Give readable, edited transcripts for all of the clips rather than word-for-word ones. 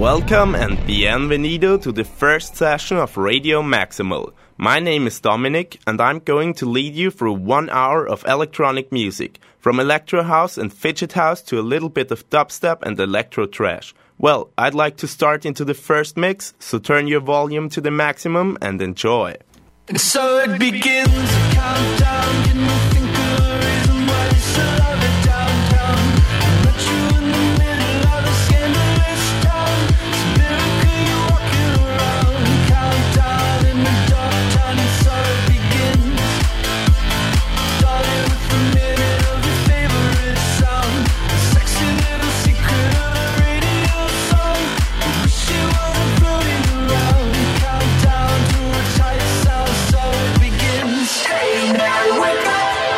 Welcome and bienvenido to the first session of Radio Maximal. My name is Dominic and I'm going to lead you through 1 hour of electronic music, from electro house and fidget house to a little bit of dubstep and electro trash. Well, I'd like to start into the first mix, so turn your volume to the maximum and enjoy. And so it begins, a countdown. Can you think of a reason why you should love it downtown? Met you in the middle of a scandalous town. It's a miracle you're walking around. Countdown in the dark town, and so it begins. Starting with a minute of your favorite sound. A sexy little secret of a radio song. I wish it wasn't floating around. Countdown to a tight sound. So it begins. Hey now, wake up.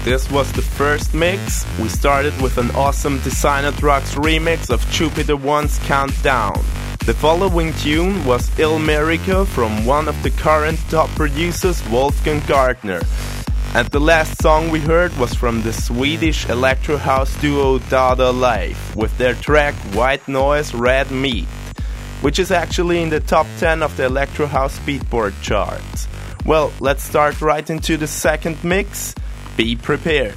This was the first mix. We started with an awesome Designer Drugs remix of Jupiter One's Countdown. The following tune was Ilmerica from one of the current top producers, Wolfgang Gardner. And the last song we heard was from the Swedish electro house duo Dada Life with their track White Noise Red Meat, which is actually in the top 10 of the electro house beatport charts. Well, let's start right into the second mix. Be prepared.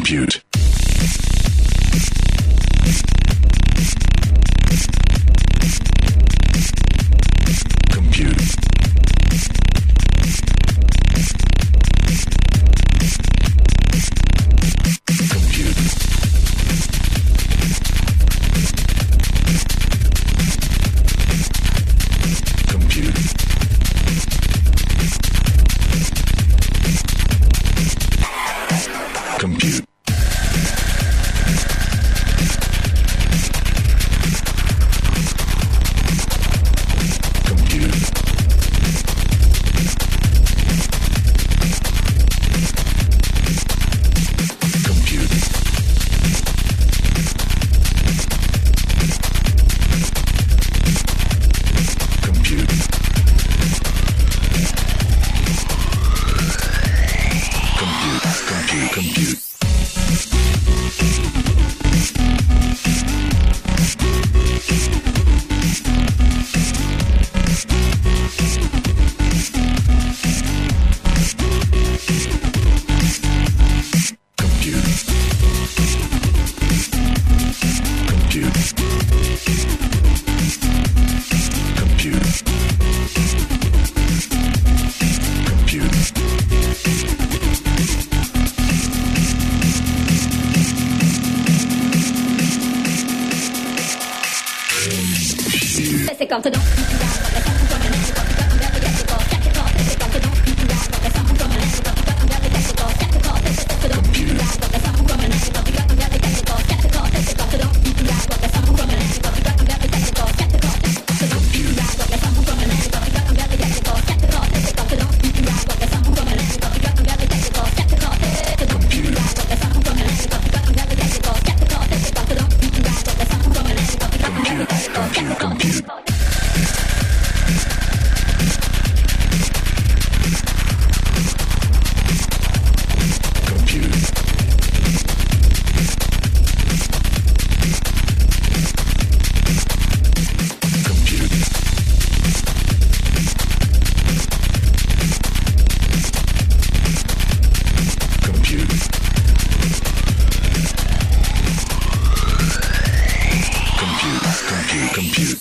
Compute. Compute. Compute. Compute. Compute. Compute. C'est quand dedans. Compute.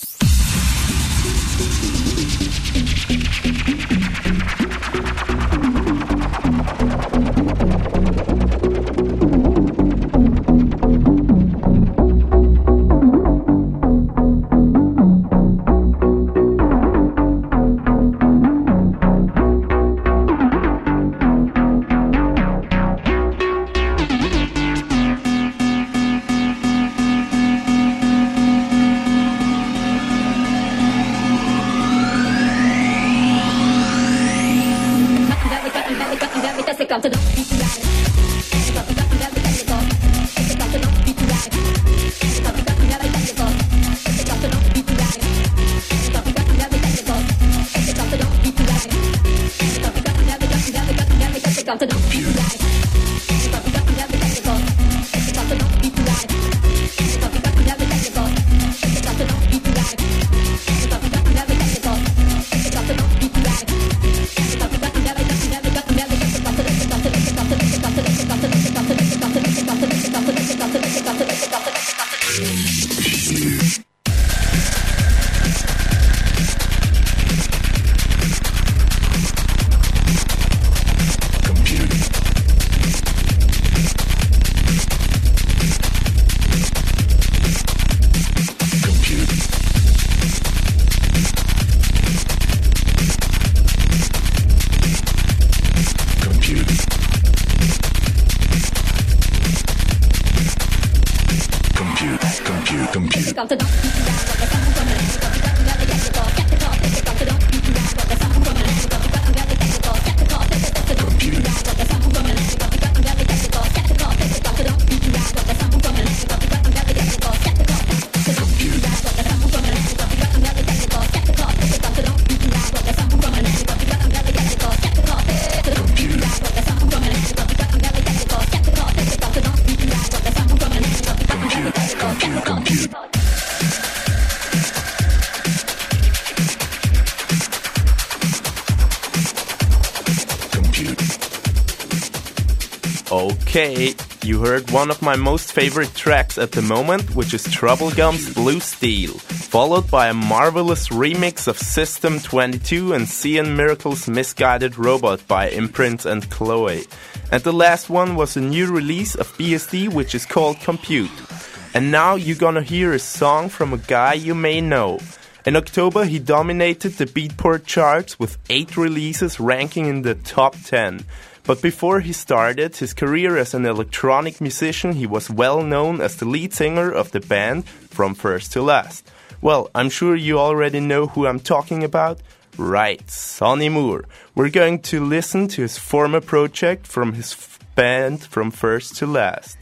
Okay, you heard one of my most favorite tracks at the moment, which is Troublegum's Blue Steel, followed by a marvelous remix of System 22 and Cian Miracle's Misguided Robot by Imprint and Chloe. And the last one was a new release of BSD, which is called Compute. And now you're gonna hear a song from a guy you may know. In October, he dominated the Beatport charts with 8 releases ranking in the top 10. But before he started his career as an electronic musician, he was well known as the lead singer of the band From First to Last. Well, I'm sure you already know who I'm talking about. Right, Sonny Moore. We're going to listen to his former project from his band From First to Last.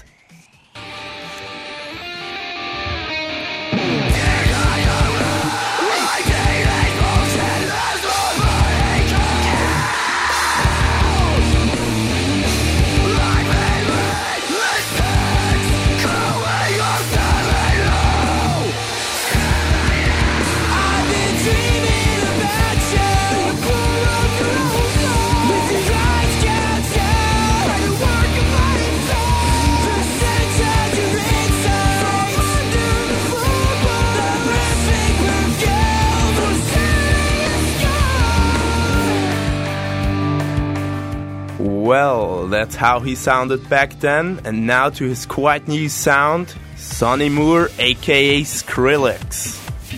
Well, that's how he sounded back then, and now to his quite new sound, Sonny Moore aka Skrillex.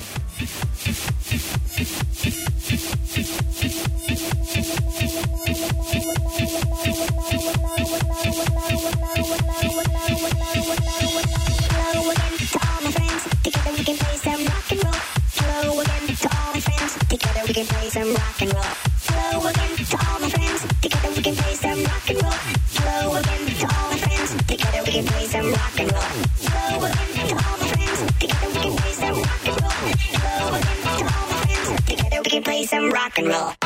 Rock and roll.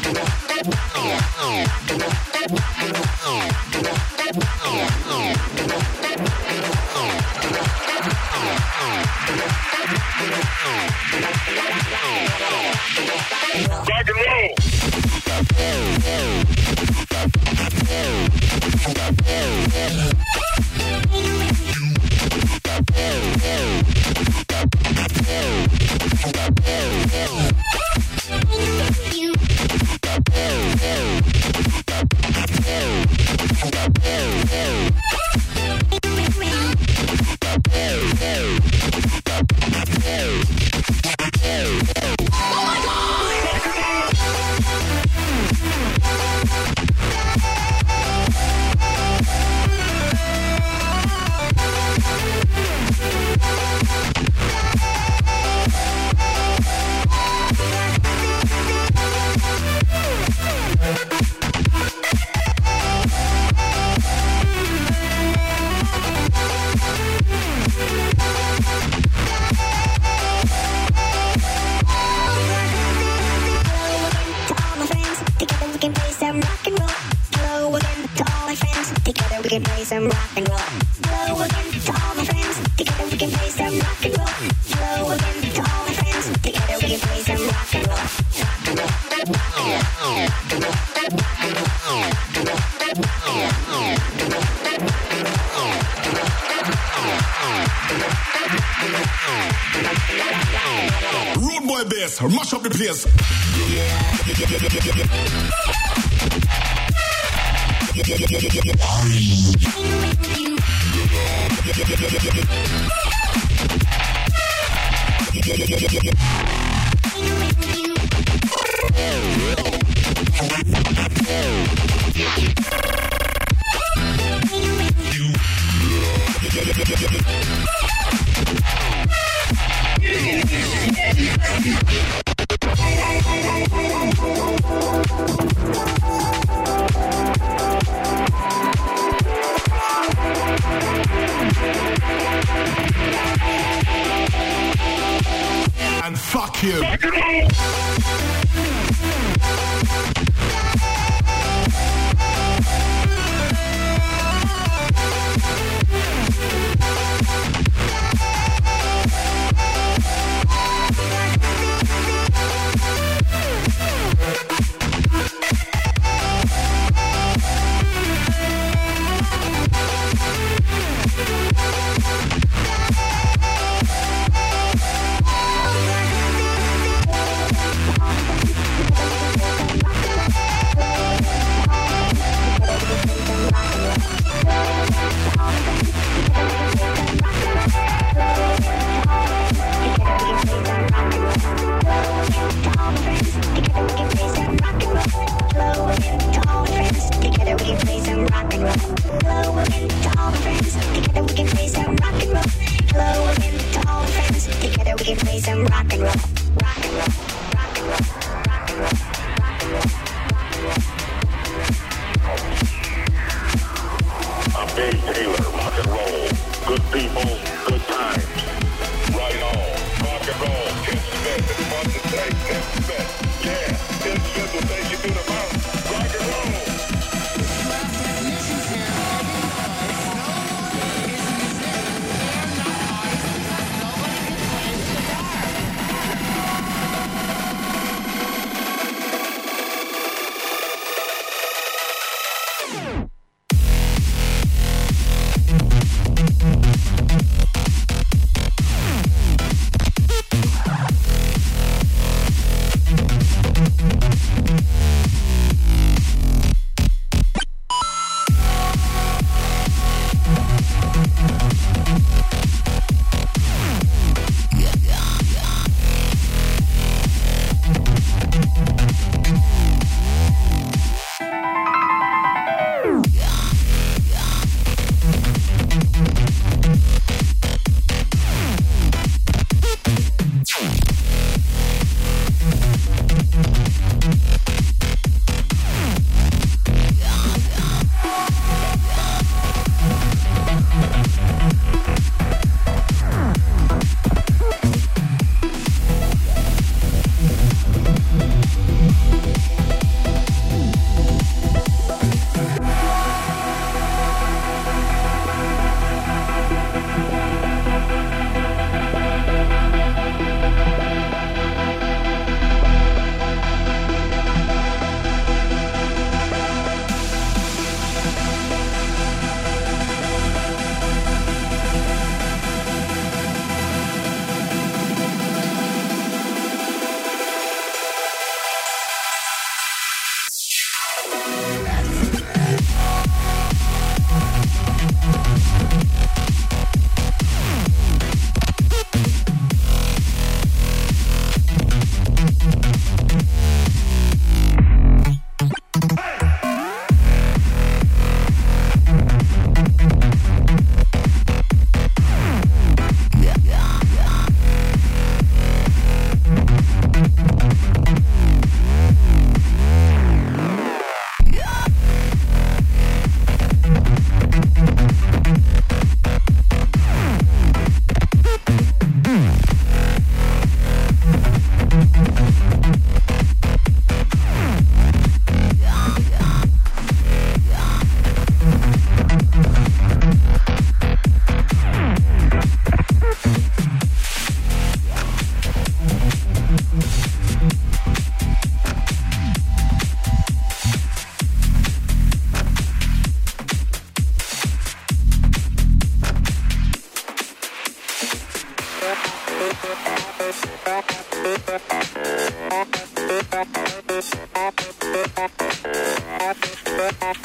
Rude boy bass, mash up the place. And fuck him.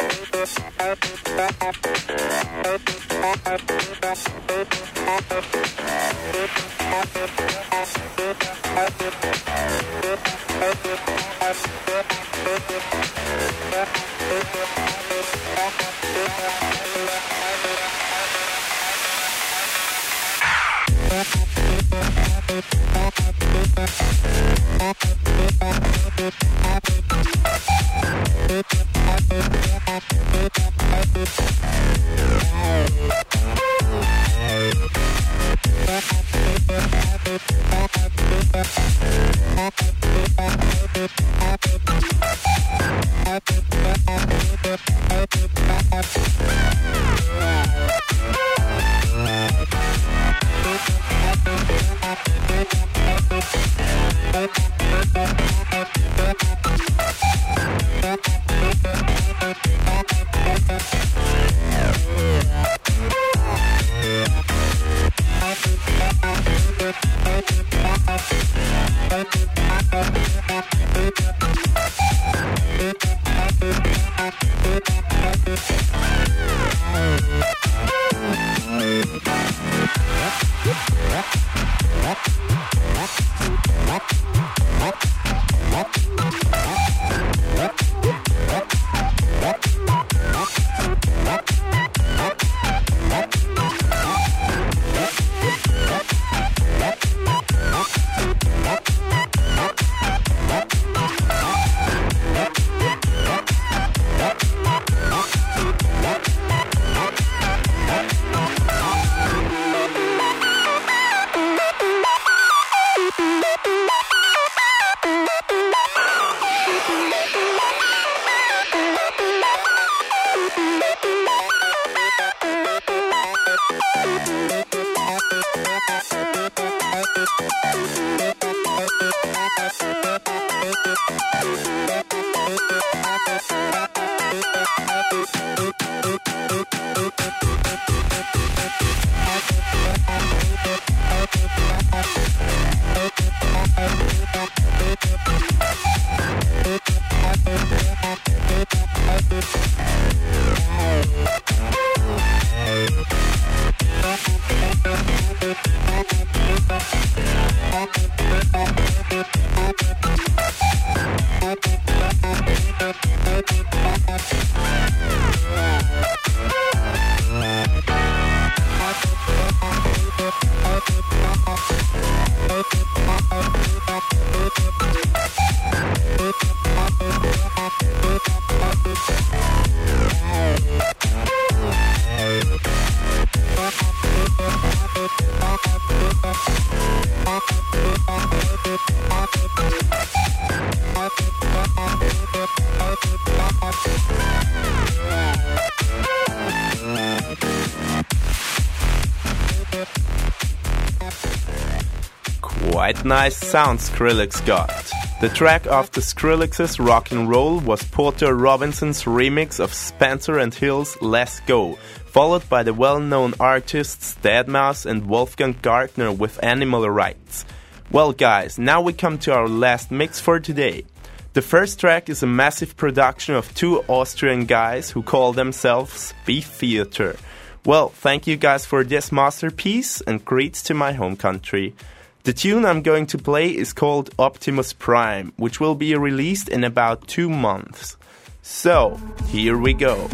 Quite nice sound Skrillex got. The track after Skrillex's Rock and Roll was Porter Robinson's remix of Spencer and Hill's Let's Go, followed by the well-known artists deadmau5 and Wolfgang Gartner with Animal Rights. Well guys, now we come to our last mix for today. The first track is a massive production of two Austrian guys who call themselves Beef Theater. Well, thank you guys for this masterpiece and greets to my home country. The tune I'm going to play is called Optimus Prime, which will be released in about 2 months. So, here we go.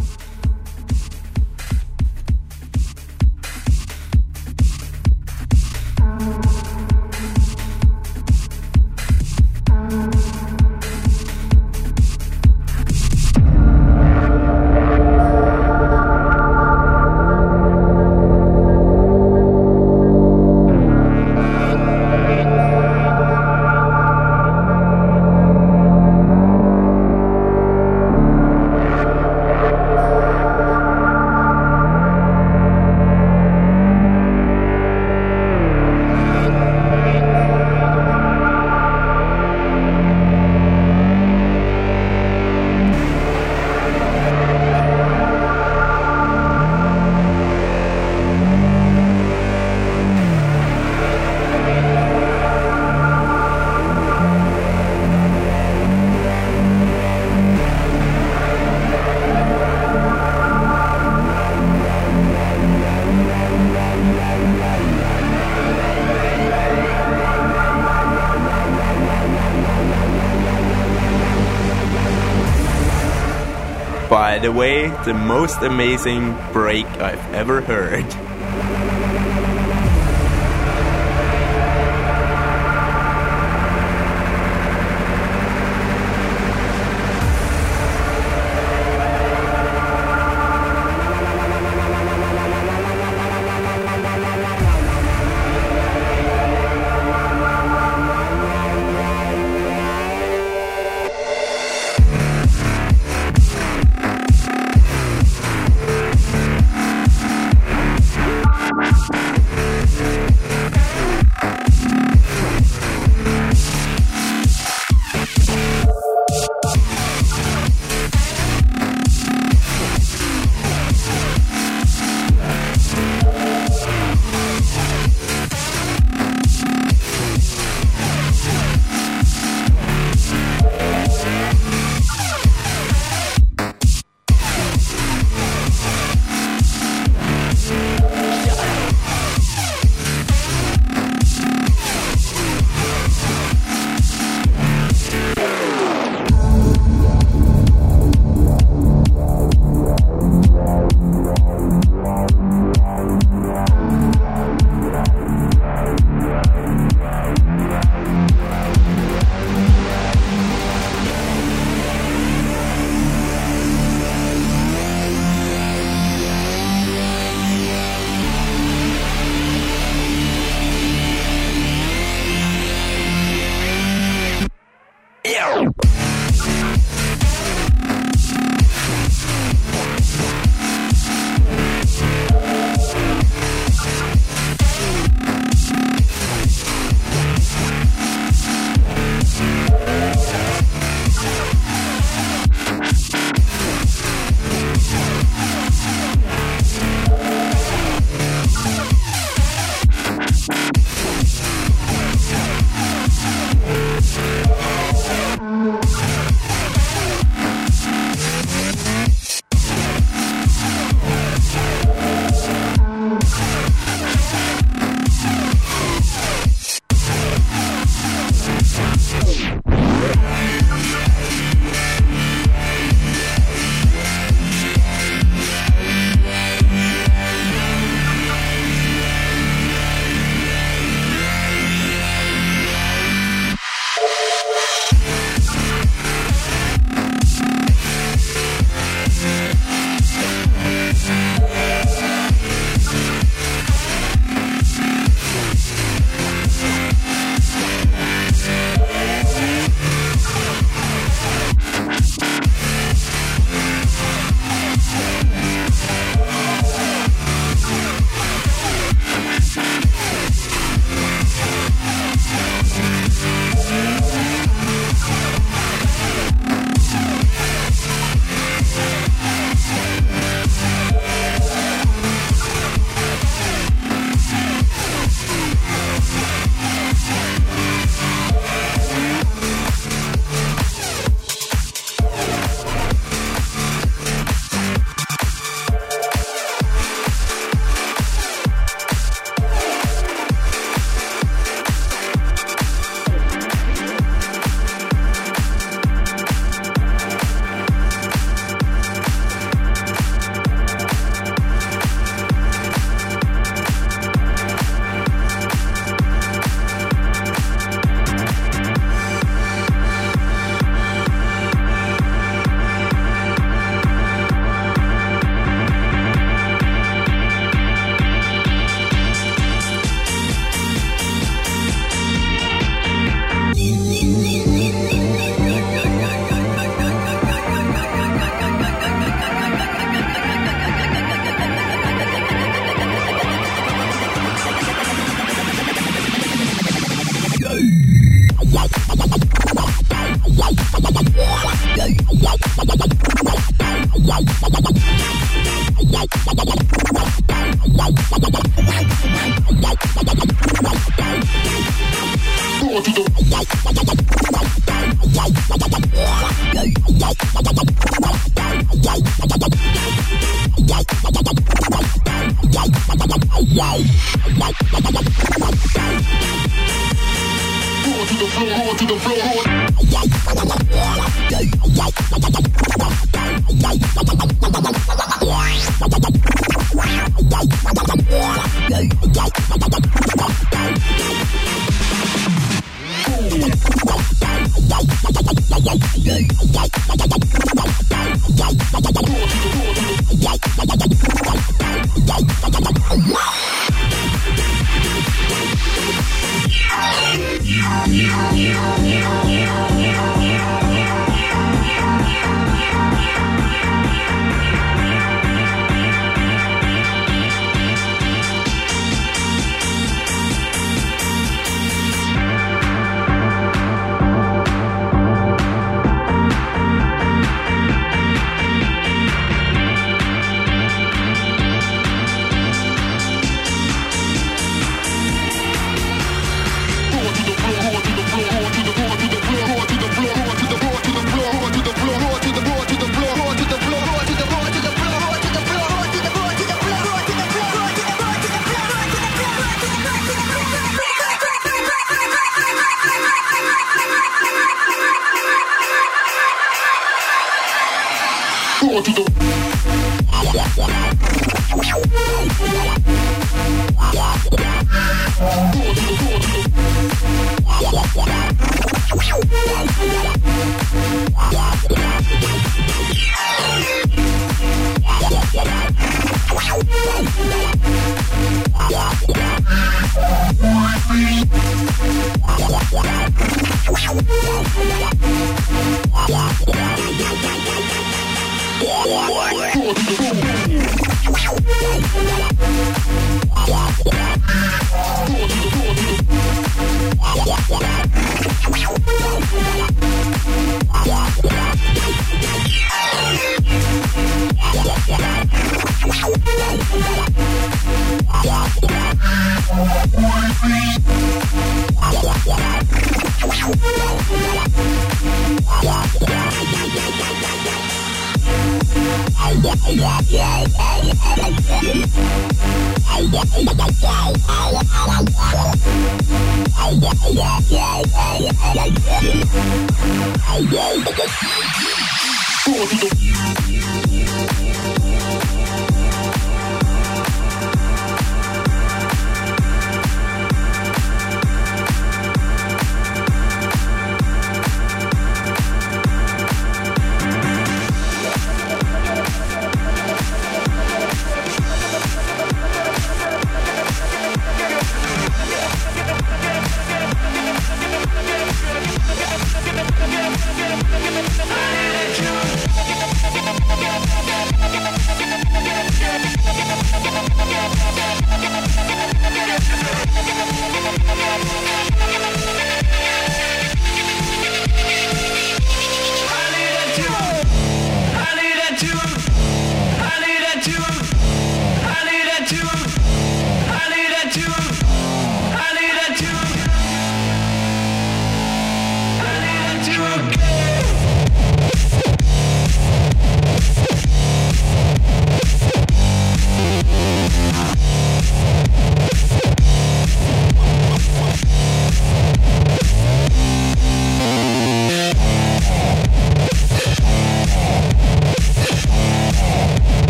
By the way, the most amazing break I've ever heard.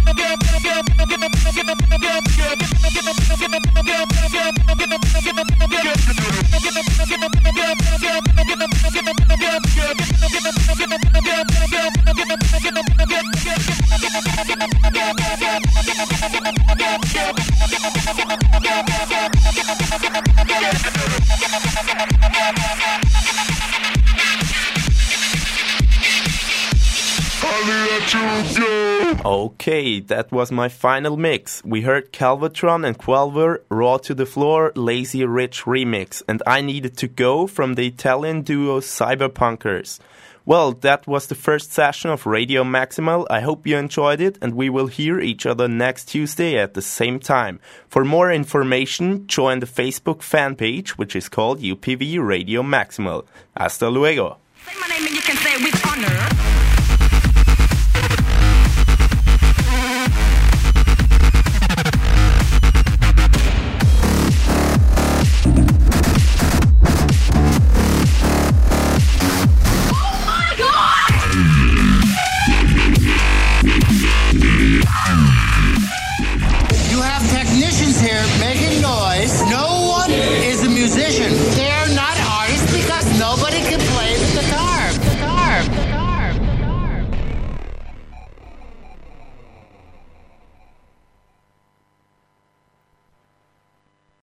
Okay, that was my final mix. We heard Calvatron and Quelver, Raw to the Floor, Lazy Rich remix, and I Needed to Go from the Italian duo Cyberpunkers. Well, that was the first session of Radio Maximal. I hope you enjoyed it, and we will hear each other next Tuesday at the same time. For more information, join the Facebook fan page, which is called UPV Radio Maximal. Hasta luego. Say my name and you can say it with honor.